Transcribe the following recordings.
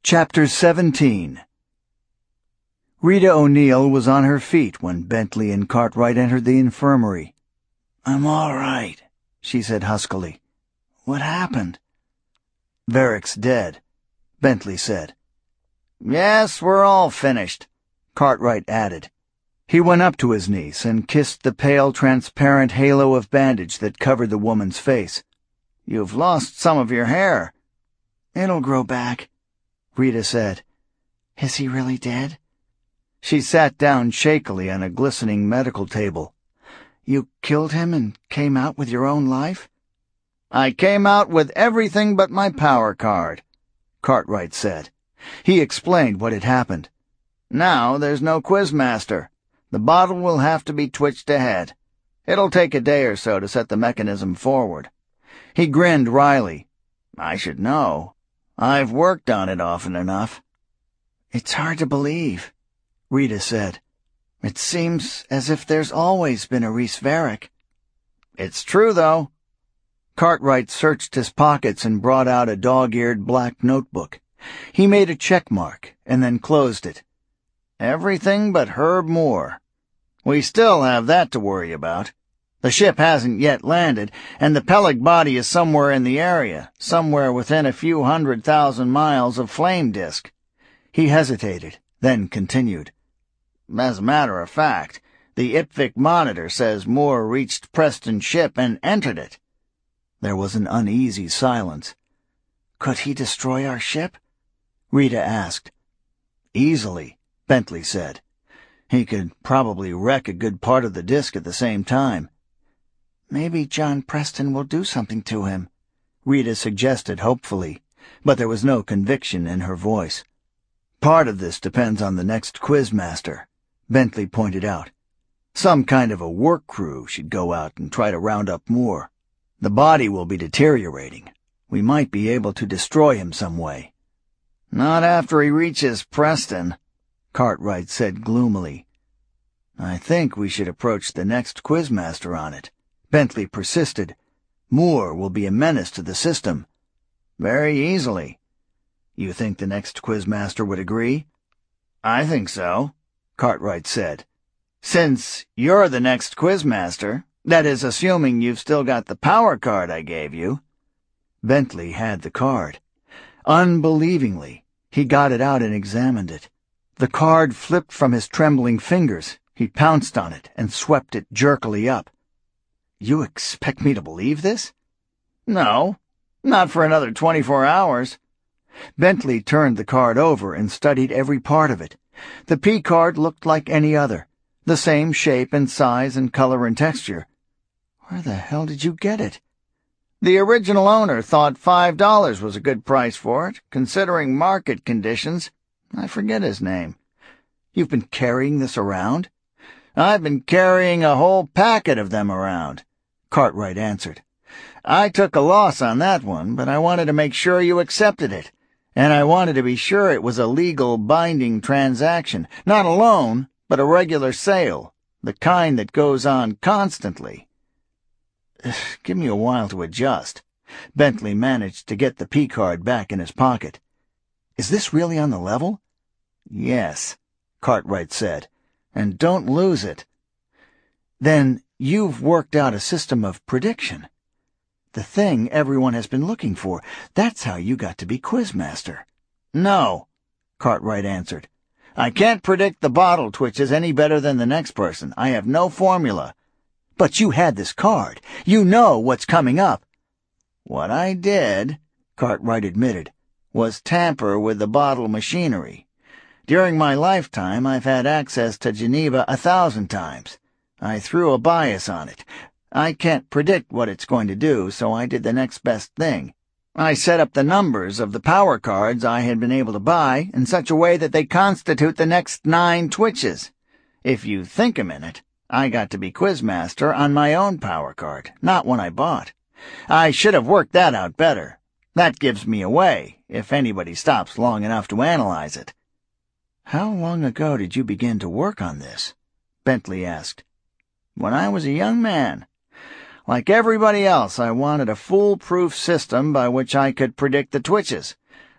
Chapter 17. Rita O'Neill was on her feet when Bentley and Cartwright entered the infirmary. "I'm all right," she said huskily. "What happened?" "Varick's dead," Bentley said. "Yes, we're all finished," Cartwright added. He went up to his niece and kissed the pale, transparent halo of bandage that covered the woman's face. "You've lost some of your hair." "It'll grow back," Rita said. "Is he really dead?" She sat down shakily on a glistening medical table. "You killed him and came out with your own life?" "I came out with everything but my power card," Cartwright said. He explained what had happened. "Now there's no Quizmaster. The bottle will have to be twitched ahead. It'll take a day or so to set the mechanism forward." He grinned wryly. "I should know. I've worked on it often enough." "It's hard to believe," Rita said. "It seems as if there's always been a Rhys Varick." "It's true, though." Cartwright searched his pockets and brought out a dog-eared black notebook. He made a check mark and then closed it. "Everything but Herb Moore. We still have that to worry about. The ship hasn't yet landed, and the Peleg body is somewhere in the area, somewhere within a few 100,000 miles of Flame Disk." He hesitated, then continued. "As a matter of fact, the IPVC monitor says Moore reached Preston's ship and entered it." There was an uneasy silence. "Could he destroy our ship?" Rita asked. "Easily," Bentley said. "He could probably wreck a good part of the disk at the same time." "Maybe John Preston will do something to him," Rita suggested hopefully, but there was no conviction in her voice. "Part of this depends on the next Quizmaster," Bentley pointed out. "Some kind of a work crew should go out and try to round up Moore. The body will be deteriorating. We might be able to destroy him some way." "Not after he reaches Preston," Cartwright said gloomily. "I think we should approach the next Quizmaster on it," Bentley persisted. "Moore will be a menace to the system." "Very easily." "You think the next Quizmaster would agree?" "I think so," Cartwright said. "Since you're the next Quizmaster, that is, assuming you've still got the power card I gave you." Bentley had the card. Unbelievingly, he got it out and examined it. The card flipped from his trembling fingers. He pounced on it and swept it jerkily up. "You expect me to believe this?" "No, not for another 24 hours. Bentley turned the card over and studied every part of it. The P card looked like any other, the same shape and size and color and texture. "Where the hell did you get it?" "The original owner thought $5 was a good price for it, considering market conditions. I forget his name." "You've been carrying this around?" "I've been carrying a whole packet of them around," Cartwright answered. "I took a loss on that one, but I wanted to make sure you accepted it, and I wanted to be sure it was a legal, binding transaction, not a loan, but a regular sale, the kind that goes on constantly." "Give me a while to adjust." Bentley managed to get the P card back in his pocket. "Is this really on the level?" "Yes," Cartwright said, "and don't lose it." "Then you've worked out a system of prediction. The thing everyone has been looking for. That's how you got to be Quizmaster." "No," Cartwright answered. "I can't predict the bottle twitches any better than the next person. I have no formula." "But you had this card. You know what's coming up." "What I did," Cartwright admitted, "was tamper with the bottle machinery. During my lifetime, I've had access to Geneva 1,000 times. I threw a bias on it. I can't predict what it's going to do, so I did the next best thing. I set up the numbers of the power cards I had been able to buy in such a way that they constitute the next 9 twitches. If you think a minute, I got to be Quizmaster on my own power card, not one I bought. I should have worked that out better. That gives me away, if anybody stops long enough to analyze it." "How long ago did you begin to work on this?" Bentley asked. "When I was a young man. Like everybody else, I wanted a foolproof system by which I could predict the twitches.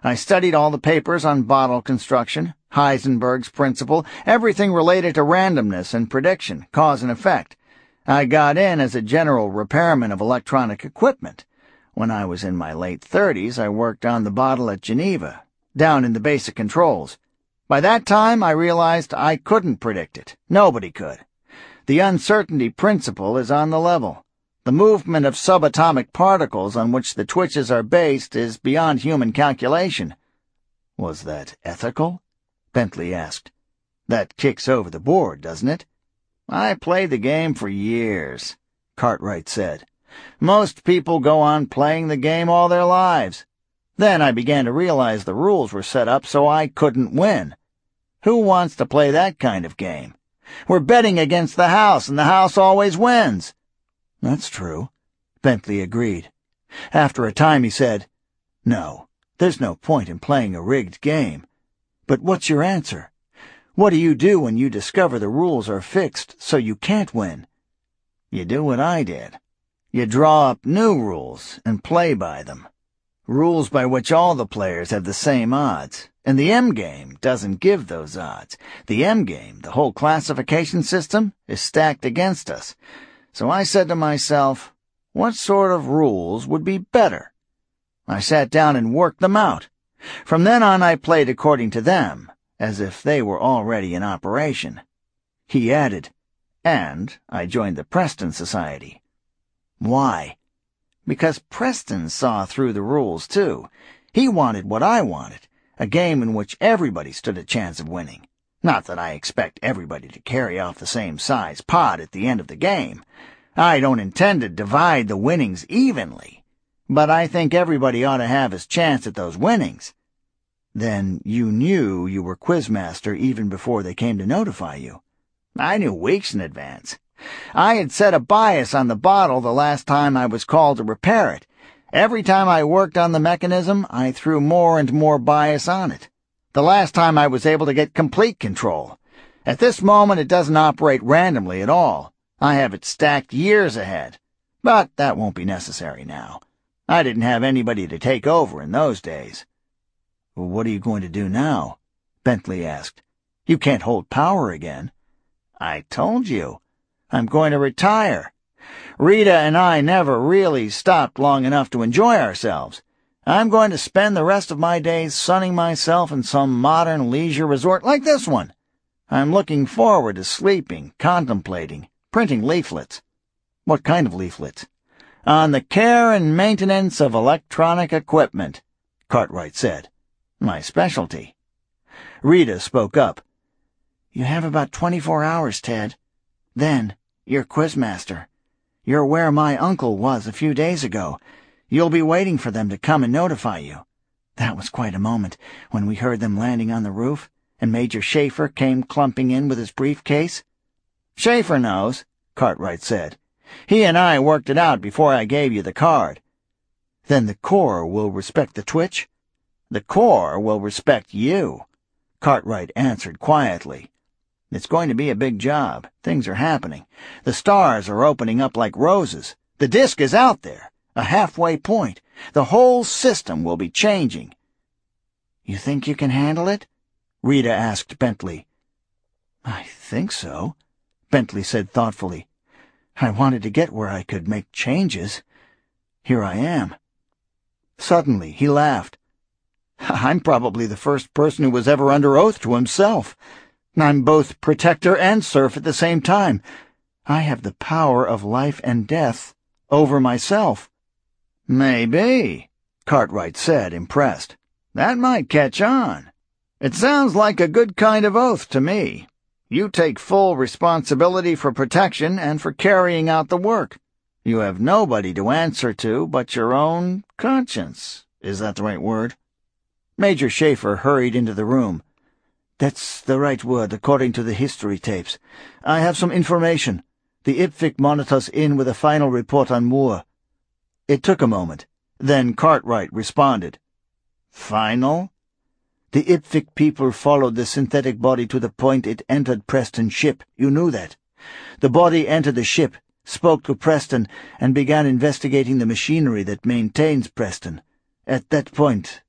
I studied all the papers on bottle construction, Heisenberg's principle, everything related to randomness and prediction, cause and effect. I got in as a general repairman of electronic equipment. When I was in my late 30s, I worked on the bottle at Geneva, down in the basic controls. By that time, I realized I couldn't predict it. Nobody could. The uncertainty principle is on the level. The movement of subatomic particles on which the twitches are based is beyond human calculation. Was that ethical? Bentley asked. That kicks over the board, doesn't it? I played the game for years, Cartwright said. Most people go on playing the game all their lives. Then I began to realize the rules were set up so I couldn't win. Who wants to play that kind of game? We're betting against the house, and the house always wins. That's true, Bentley agreed. After a time he said, No, there's no point in playing a rigged game. But what's your answer? What do you do when you discover the rules are fixed so you can't win? You do what I did. You draw up new rules and play by them. Rules by which all the players have the same odds. And the M-game doesn't give those odds. The M-game, the whole classification system, is stacked against us. So I said to myself, what sort of rules would be better? I sat down and worked them out. From then on I played according to them, as if they were already in operation. He added, and I joined the Preston Society. Why? Because Preston saw through the rules, too. He wanted what I wanted, a game in which everybody stood a chance of winning. Not that I expect everybody to carry off the same size pot at the end of the game. I don't intend to divide the winnings evenly, but I think everybody ought to have his chance at those winnings. Then you knew you were Quizmaster even before they came to notify you. I knew weeks in advance. I had set a bias on the bottle the last time I was called to repair it. Every time I worked on the mechanism, I threw more and more bias on it. The last time I was able to get complete control. At this moment it doesn't operate randomly at all. I have it stacked years ahead. But that won't be necessary now. I didn't have anybody to take over in those days. Well, what are you going to do now? Bentley asked. You can't hold power again. I told you. I'm going to retire. Rita and I never really stopped long enough to enjoy ourselves. I'm going to spend the rest of my days sunning myself in some modern leisure resort like this one. I'm looking forward to sleeping, contemplating, printing leaflets. What kind of leaflets? On the care and maintenance of electronic equipment, Cartwright said. My specialty. Rita spoke up. You have about 24 hours, Ted. Then, you're Quizmaster. You're where my uncle was a few days ago. You'll be waiting for them to come and notify you. That was quite a moment when we heard them landing on the roof, and Major Schaefer came clumping in with his briefcase. Schaefer knows, Cartwright said. He and I worked it out before I gave you the card. Then the Corps will respect the twitch? The Corps will respect you, Cartwright answered quietly. It's going to be a big job. Things are happening. The stars are opening up like roses. The disk is out there, a halfway point. The whole system will be changing. You think you can handle it? Rita asked Bentley. I think so, Bentley said thoughtfully. I wanted to get where I could make changes. Here I am. Suddenly, he laughed. I'm probably the first person who was ever under oath to himself. I'm both protector and serf at the same time. I have the power of life and death over myself. Maybe, Cartwright said, impressed. That might catch on. It sounds like a good kind of oath to me. You take full responsibility for protection and for carrying out the work. You have nobody to answer to but your own conscience. Is that the right word? Major Schaefer hurried into the room. That's the right word, according to the history tapes. I have some information. The IPFIC monitors in with a final report on Moore. It took a moment. Then Cartwright responded. Final? The IPFIC people followed the synthetic body to the point it entered Preston's ship. You knew that. The body entered the ship, spoke to Preston, and began investigating the machinery that maintains Preston. At that point,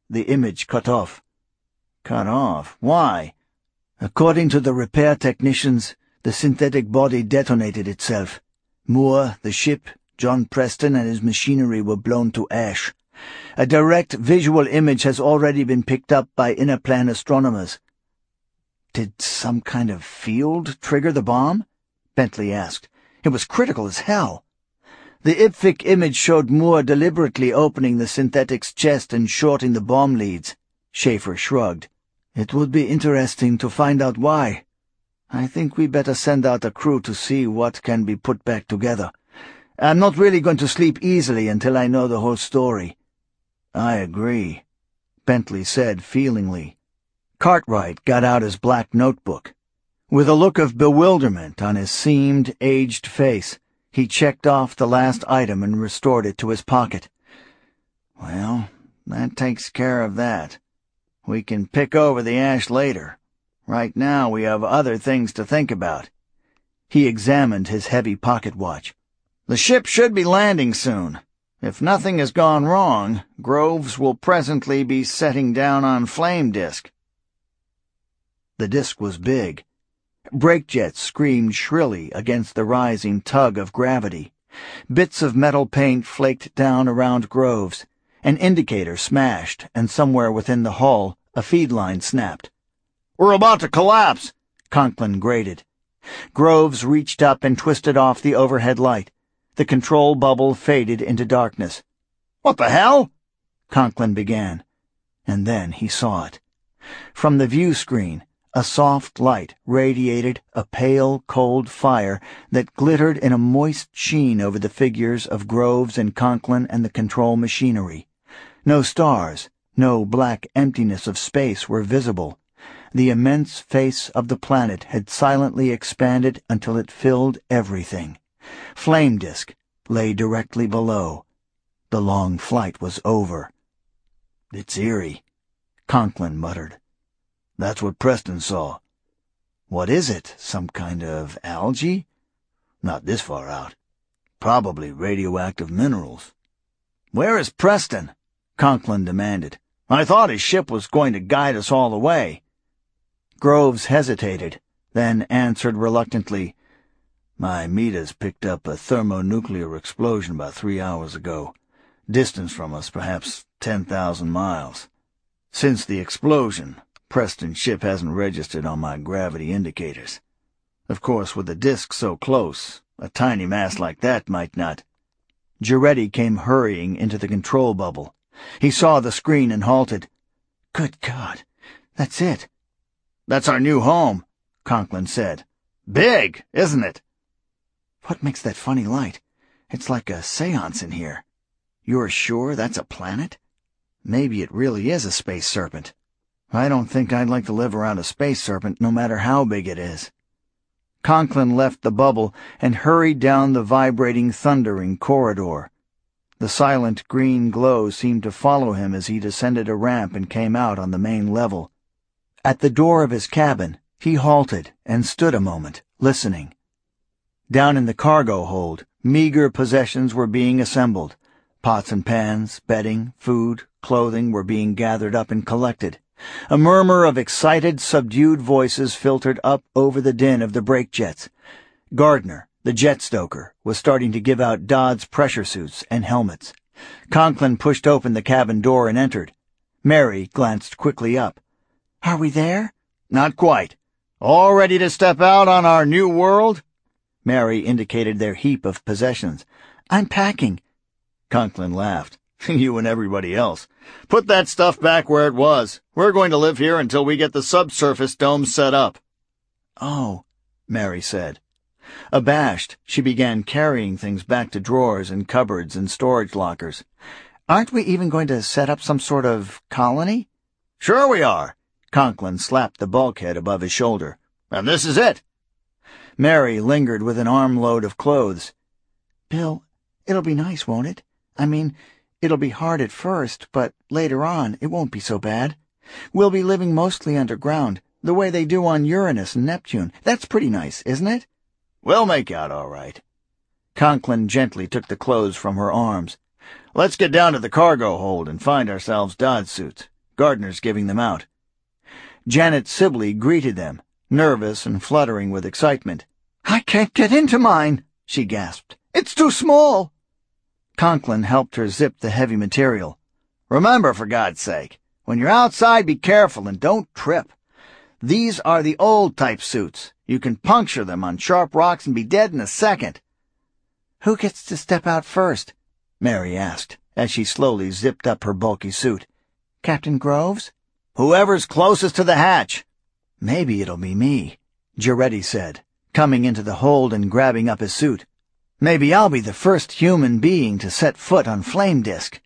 the image cut off. Cut off? Why? According to the repair technicians, the synthetic body detonated itself. Moore, the ship, John Preston and his machinery were blown to ash. A direct visual image has already been picked up by inner-plan astronomers. Did some kind of field trigger the bomb? Bentley asked. It was critical as hell. The IPFIC image showed Moore deliberately opening the synthetic's chest and shorting the bomb leads. Schaefer shrugged. It would be interesting to find out why. I think we better send out a crew to see what can be put back together. I'm not really going to sleep easily until I know the whole story. I agree, Bentley said feelingly. Cartwright got out his black notebook. With a look of bewilderment on his seamed, aged face, he checked off the last item and restored it to his pocket. Well, that takes care of that. We can pick over the ash later. Right now we have other things to think about. He examined his heavy pocket watch. The ship should be landing soon. If nothing has gone wrong, Groves will presently be setting down on Flame Disk. The disk was big. Brake jets screamed shrilly against the rising tug of gravity. Bits of metal paint flaked down around Groves. An indicator smashed, and somewhere within the hull, a feed line snapped. "We're about to collapse," Conklin grated. Groves reached up and twisted off the overhead light. The control bubble faded into darkness. "What the hell?" Conklin began. And then he saw it. From the view screen, a soft light radiated a pale, cold fire that glittered in a moist sheen over the figures of Groves and Conklin and the control machinery. No stars, no black emptiness of space were visible. The immense face of the planet had silently expanded until it filled everything. Flame Disk lay directly below. The long flight was over. "It's eerie," Conklin muttered. "That's what Preston saw." "What is it? Some kind of algae?" "Not this far out. Probably radioactive minerals." "Where is Preston?" Conklin demanded. "I thought his ship was going to guide us all the way." Groves hesitated, then answered reluctantly, "My meters picked up a thermonuclear explosion about 3 hours ago. Distance from us, perhaps 10,000 miles. Since the explosion, Preston's ship hasn't registered on my gravity indicators. Of course, with the disk so close, a tiny mass like that might not." Giretti came hurrying into the control bubble. He saw the screen and halted. "Good God, that's it." "That's our new home," Conklin said. "Big, isn't it?" "What makes that funny light? It's like a seance in here. You're sure that's a planet? Maybe it really is a space serpent. I don't think I'd like to live around a space serpent, no matter how big it is." Conklin left the bubble and hurried down the vibrating, thundering corridor. The silent green glow seemed to follow him as he descended a ramp and came out on the main level. At the door of his cabin, he halted and stood a moment, listening. Down in the cargo hold, meager possessions were being assembled. Pots and pans, bedding, food, clothing were being gathered up and collected. A murmur of excited, subdued voices filtered up over the din of the brake jets. Gardner, the jet stoker, was starting to give out Dodd's pressure suits and helmets. Conklin pushed open the cabin door and entered. Mary glanced quickly up. "Are we there?" "Not quite. All ready to step out on our new world?" Mary indicated their heap of possessions. "I'm packing." Conklin laughed. "You and everybody else. Put that stuff back where it was. We're going to live here until we get the subsurface dome set up." "Oh," Mary said. Abashed, she began carrying things back to drawers and cupboards and storage lockers. "Aren't we even going to set up some sort of colony?" "Sure we are." Conklin slapped the bulkhead above his shoulder. "And this is it." Mary lingered with an armload of clothes. "Bill, it'll be nice, won't it? I mean, it'll be hard at first, but later on it won't be so bad. We'll be living mostly underground, the way they do on Uranus and Neptune. That's pretty nice, isn't it?" "We'll make out all right." Conklin gently took the clothes from her arms. "Let's get down to the cargo hold and find ourselves Dodd suits. Gardner's giving them out. Janet Sibley greeted them, nervous and fluttering with excitement. "I can't get into mine," she gasped. "It's too small." Conklin helped her zip the heavy material. "Remember, for God's sake, when you're outside, be careful and don't trip. These are the old-type suits. You can puncture them on sharp rocks and be dead in a second." "Who gets to step out first?" Mary asked, as she slowly zipped up her bulky suit. "Captain Groves?" "Whoever's closest to the hatch." "Maybe it'll be me," Giretti said, coming into the hold and grabbing up his suit. "Maybe I'll be the first human being to set foot on Flame Disk."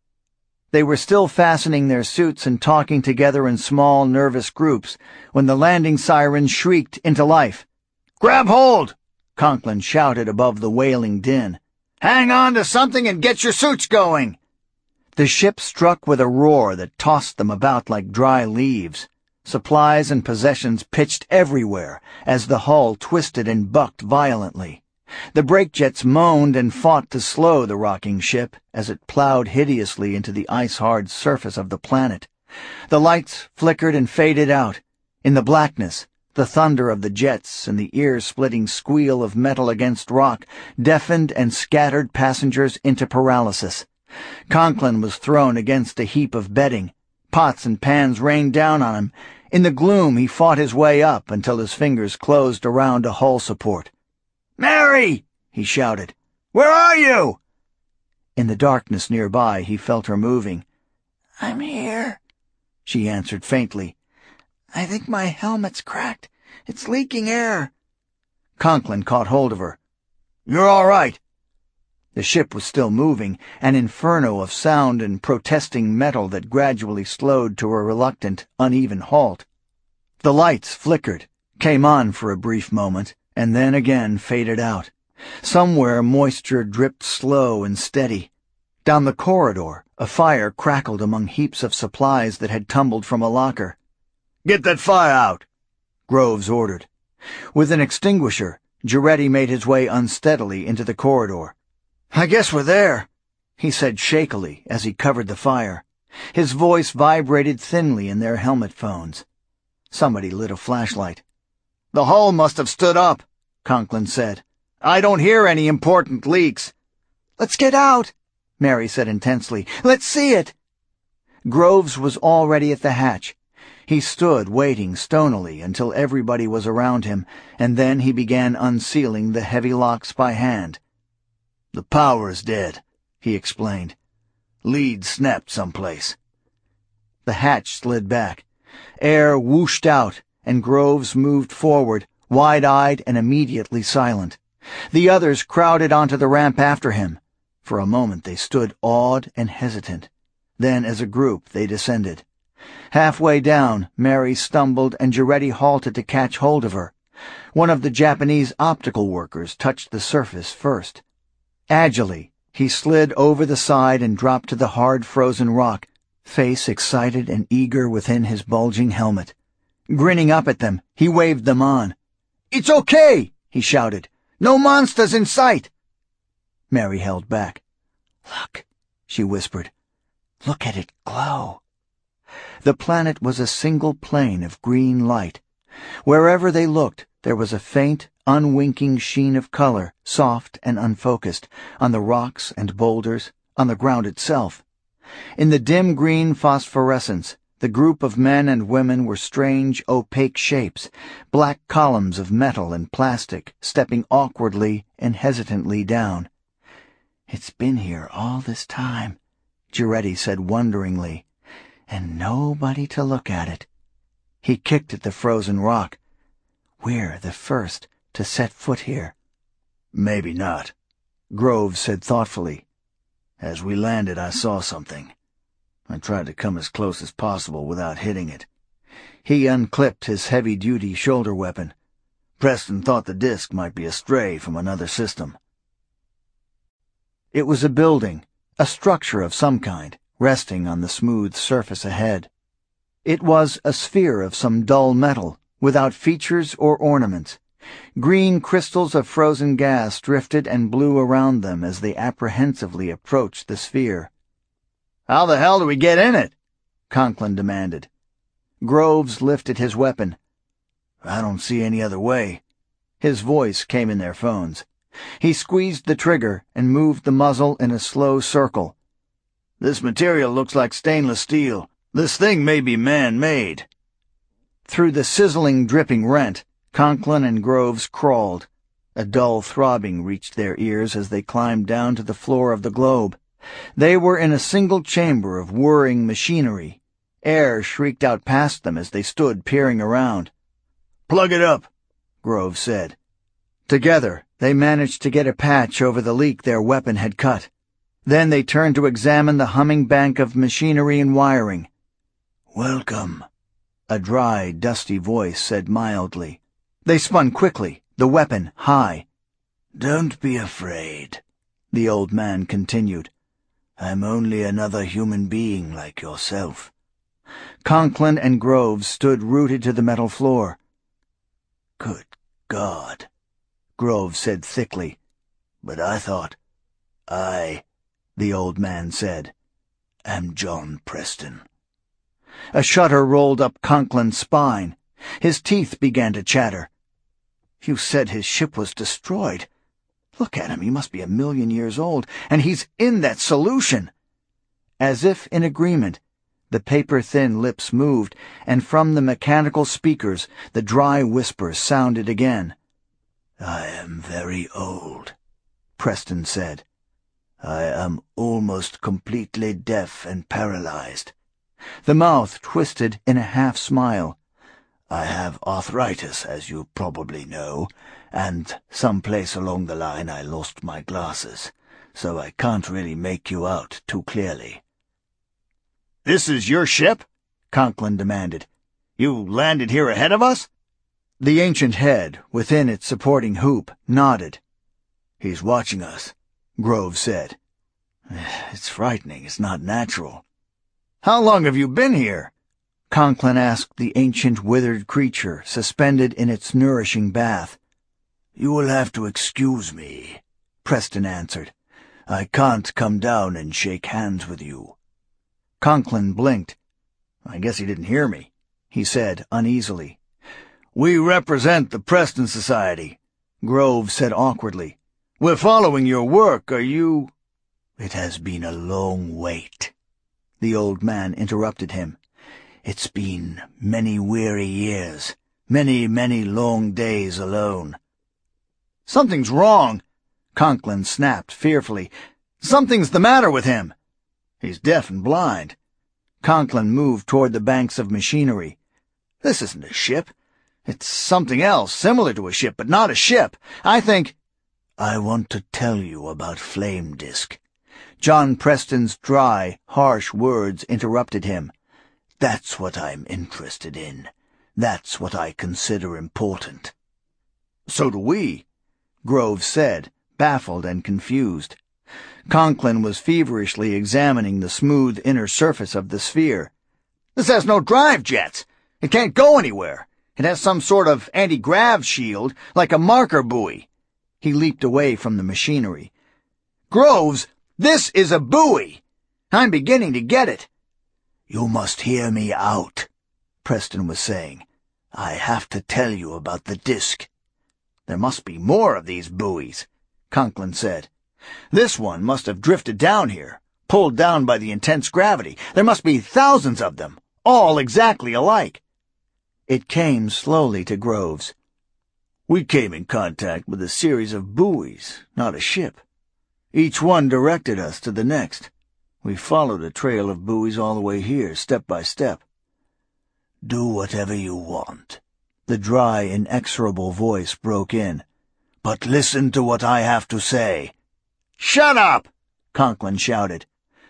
They were still fastening their suits and talking together in small, nervous groups when the landing siren shrieked into life. "Grab hold!" Conklin shouted above the wailing din. "Hang on to something and get your suits going!" The ship struck with a roar that tossed them about like dry leaves. Supplies and possessions pitched everywhere as the hull twisted and bucked violently. The brake jets moaned and fought to slow the rocking ship as it plowed hideously into the ice-hard surface of the planet. The lights flickered and faded out. In the blackness, the thunder of the jets and the ear-splitting squeal of metal against rock deafened and scattered passengers into paralysis. Conklin was thrown against a heap of bedding. Pots and pans rained down on him. In the gloom, he fought his way up until his fingers closed around a hull support. "Mary!" he shouted. "Where are you?" In the darkness nearby, he felt her moving. "I'm here," she answered faintly. "I think my helmet's cracked. It's leaking air." Conklin caught hold of her. "You're all right." The ship was still moving, an inferno of sound and protesting metal that gradually slowed to a reluctant, uneven halt. The lights flickered, came on for a brief moment, and then again faded out. Somewhere moisture dripped slow and steady. Down the corridor, a fire crackled among heaps of supplies that had tumbled from a locker. "Get that fire out," Groves ordered. With an extinguisher, Giretti made his way unsteadily into the corridor. "I guess we're there," he said shakily as he covered the fire. His voice vibrated thinly in their helmet phones. Somebody lit a flashlight. "The hull must have stood up," Conklin said. "I don't hear any important leaks." "Let's get out," Mary said intensely. "Let's see it." Groves was already at the hatch. He stood waiting stonily until everybody was around him, and then he began unsealing the heavy locks by hand. "The power is dead," he explained. "Lead snapped someplace." The hatch slid back. Air whooshed out, and Groves moved forward, wide-eyed and immediately silent. The others crowded onto the ramp after him. For a moment they stood awed and hesitant. Then, as a group, they descended. Halfway down, Mary stumbled and Giretti halted to catch hold of her. One of the Japanese optical workers touched the surface first. Agilely, he slid over the side and dropped to the hard frozen rock, face excited and eager within his bulging helmet. Grinning up at them, he waved them on. "It's okay!" he shouted. "No monsters in sight!" Mary held back. "Look," she whispered. "Look at it glow." The planet was a single plane of green light. Wherever they looked, there was a faint, unwinking sheen of color, soft and unfocused, on the rocks and boulders, on the ground itself. In the dim green phosphorescence, the group of men and women were strange, opaque shapes, black columns of metal and plastic, stepping awkwardly and hesitantly down. "It's been here all this time," Giretti said wonderingly, "and nobody to look at it." He kicked at the frozen rock. "We're the first to set foot here." "Maybe not," Groves said thoughtfully. "As we landed, I saw something. I tried to come as close as possible without hitting it." He unclipped his heavy-duty shoulder weapon. Preston thought the disk might be a stray from another system. It was a building, a structure of some kind, resting on the smooth surface ahead. It was a sphere of some dull metal, without features or ornaments. Green crystals of frozen gas drifted and blew around them as they apprehensively approached the sphere. "How the hell do we get in it?" Conklin demanded. Groves lifted his weapon. "I don't see any other way." His voice came in their phones. He squeezed the trigger and moved the muzzle in a slow circle. "This material looks like stainless steel. This thing may be man-made." Through the sizzling, dripping rent, Conklin and Groves crawled. A dull throbbing reached their ears as they climbed down to the floor of the globe. They were in a single chamber of whirring machinery. Air shrieked out past them as they stood peering around. "Plug it up," Groves said. Together, they managed to get a patch over the leak their weapon had cut. Then they turned to examine the humming bank of machinery and wiring. "Welcome," a dry, dusty voice said mildly. They spun quickly, the weapon high. "Don't be afraid," the old man continued. "I'm only another human being like yourself." Conklin and Groves stood rooted to the metal floor. "Good God," Groves said thickly. "But I thought the old man said, "am John Preston." A shudder rolled up Conklin's spine. His teeth began to chatter. "You said his ship was destroyed. Look at him, he must be 1,000,000 years old, and he's in that solution." As if in agreement, the paper-thin lips moved, and from the mechanical speakers the dry whispers sounded again. "I am very old," Preston said. "I am almost completely deaf and paralyzed." The mouth twisted in a half-smile. "I have arthritis, as you probably know, and someplace along the line I lost my glasses, so I can't really make you out too clearly." "This is your ship?" Conklin demanded. "You landed here ahead of us?" The ancient head, within its supporting hoop, nodded. "He's watching us," Groves said. "It's frightening. It's not natural." "How long have you been here?" Conklin asked the ancient withered creature suspended in its nourishing bath. "You will have to excuse me," Preston answered. "I can't come down and shake hands with you." Conklin blinked. "I guess he didn't hear me," he said uneasily. "We represent the Preston Society," Groves said awkwardly. "We're following your work. Are you—" "It has been a long wait," the old man interrupted him. "It's been many weary years, many, many long days alone." "Something's wrong," Conklin snapped fearfully. "Something's the matter with him." "He's deaf and blind." Conklin moved toward the banks of machinery. "This isn't a ship. It's something else, similar to a ship, but not a ship. I think—" "I want to tell you about Flame Disk." John Preston's dry, harsh words interrupted him. "That's what I'm interested in. That's what I consider important." "So do we," Groves said, baffled and confused. Conklin was feverishly examining the smooth inner surface of the sphere. "This has no drive jets. It can't go anywhere. It has some sort of anti-grav shield, like a marker buoy." He leaped away from the machinery. "Groves, this is a buoy! I'm beginning to get it." "You must hear me out," Preston was saying. "I have to tell you about the disk." "There must be more of these buoys," Conklin said. "This one must have drifted down here, pulled down by the intense gravity. There must be thousands of them, all exactly alike." It came slowly to Groves. "We came in contact with a series of buoys, not a ship. Each one directed us to the next. We followed a trail of buoys all the way here, step by step." "Do whatever you want," the dry, inexorable voice broke in. "But listen to what I have to say." "Shut up!" Conklin shouted.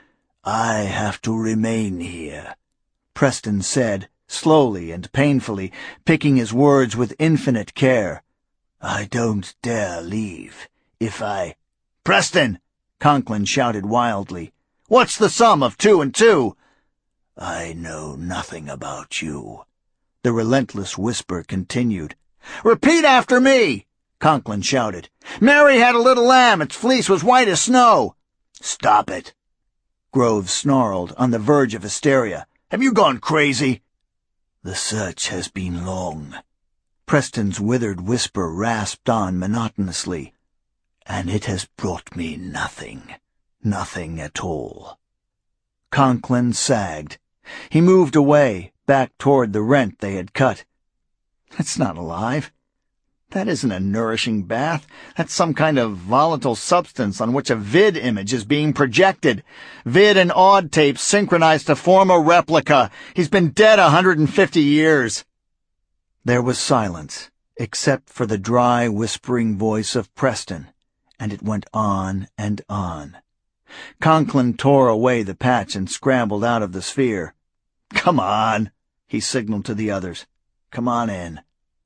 "I have to remain here," Preston said, slowly and painfully, picking his words with infinite care. "I don't dare leave. If I—" "Preston!" Conklin shouted wildly. "What's the sum of 2 and 2? "I know nothing about you," the relentless whisper continued. "Repeat after me!" Conklin shouted. "Mary had a little lamb. Its fleece was white as snow." "Stop it!" Groves snarled, on the verge of hysteria. Have you gone crazy?" "The search has been long," Preston's withered whisper rasped on monotonously, "and it has brought me nothing. Nothing at all." Conklin sagged. He moved away, back toward the rent they had cut. "It's not alive. That isn't a nourishing bath. That's some kind of volatile substance on which a vid image is being projected. Vid and odd tapes synchronized to form a replica. He's been dead 150 years. There was silence, except for the dry, whispering voice of Preston, and it went on and on. Conklin tore away the patch and scrambled out of the sphere. "Come on," he signaled to the others. "Come on in."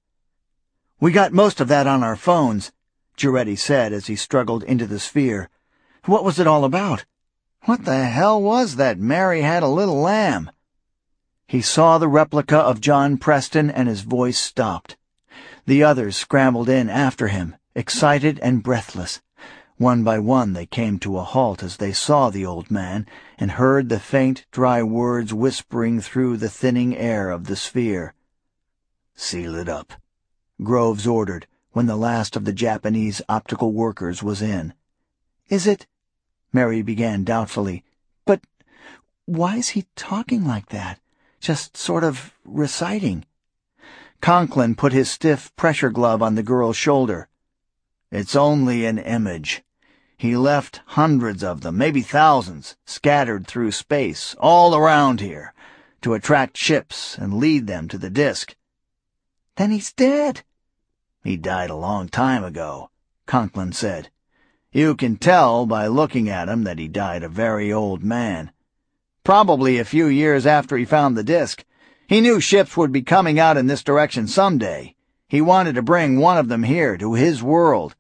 "We got most of that on our phones," Giretti said as he struggled into the sphere. "What was it all about? What the hell was that Mary Had a Little Lamb?" He saw the replica of John Preston and his voice stopped. The others scrambled in after him, excited and breathless. One by one they came to a halt as they saw the old man and heard the faint, dry words whispering through the thinning air of the sphere. "Seal it up," Groves ordered when the last of the Japanese optical workers was in. "Is it—" Mary began doubtfully. "But why is he talking like that? Just sort of reciting?" Conklin put his stiff pressure glove on the girl's shoulder. "It's only an image. He left hundreds of them, maybe thousands, scattered through space, all around here, to attract ships and lead them to the disk." "Then he's dead." "He died a long time ago," Conklin said. "You can tell by looking at him that he died a very old man. Probably a few years after he found the disk. He knew ships would be coming out in this direction someday. He wanted to bring one of them here to his world."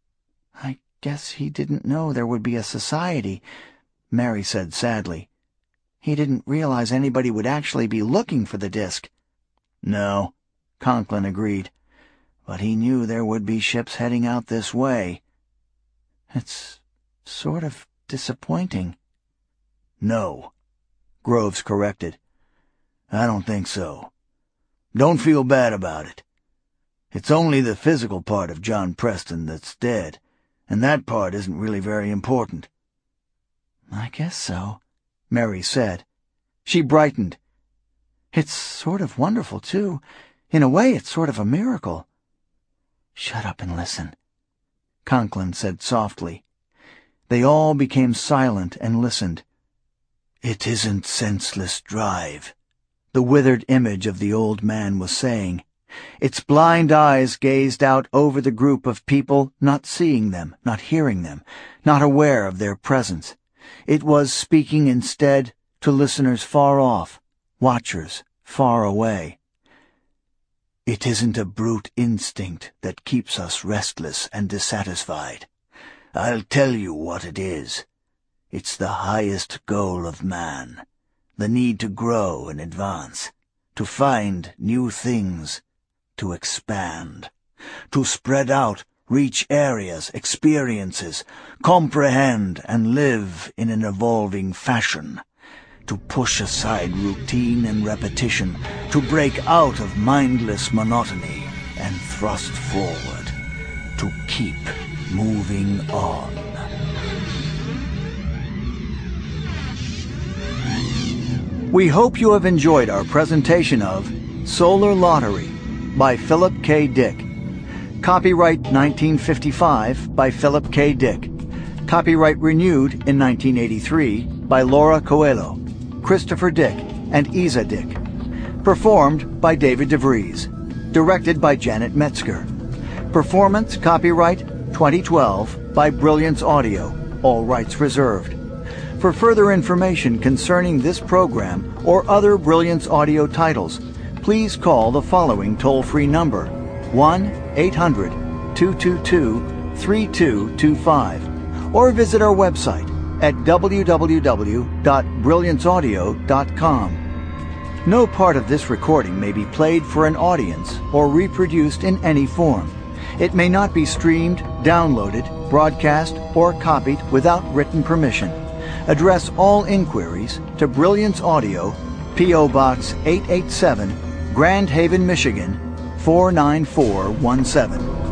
"I guess he didn't know there would be a society," Mary said sadly. "He didn't realize anybody would actually be looking for the disk." "No," Conklin agreed. "But he knew there would be ships heading out this way." "It's sort of disappointing." "No," Groves corrected. "I don't think so. Don't feel bad about it. It's only the physical part of John Preston that's dead, and that part isn't really very important." "I guess so," Mary said. She brightened. "It's sort of wonderful, too. In a way, it's sort of a miracle." "Shut up and listen," Conklin said softly. They all became silent and listened. "It isn't senseless drive," the withered image of the old man was saying. Its blind eyes gazed out over the group of people, not seeing them, not hearing them, not aware of their presence. It was speaking instead to listeners far off, watchers far away. "It isn't a brute instinct that keeps us restless and dissatisfied. I'll tell you what it is. It's the highest goal of man, the need to grow and advance, to find new things, to expand, to spread out, reach areas, experiences, comprehend and live in an evolving fashion, to push aside routine and repetition, to break out of mindless monotony and thrust forward, to keep moving on." We hope you have enjoyed our presentation of Solar Lottery by Philip K. Dick. Copyright 1955 by Philip K. Dick. Copyright renewed in 1983 by Laura Coelho, Christopher Dick, and Isa Dick. Performed by David DeVries. Directed by Janet Metzger. Performance copyright 2012 by Brilliance Audio. All rights reserved. For further information concerning this program or other Brilliance Audio titles, please call the following toll-free number, 1-800-222-3225, or visit our website at www.brillianceaudio.com. No part of this recording may be played for an audience or reproduced in any form. It may not be streamed, downloaded, broadcast, or copied without written permission. Address all inquiries to Brilliance Audio, P.O. Box 887, Grand Haven, Michigan 49417.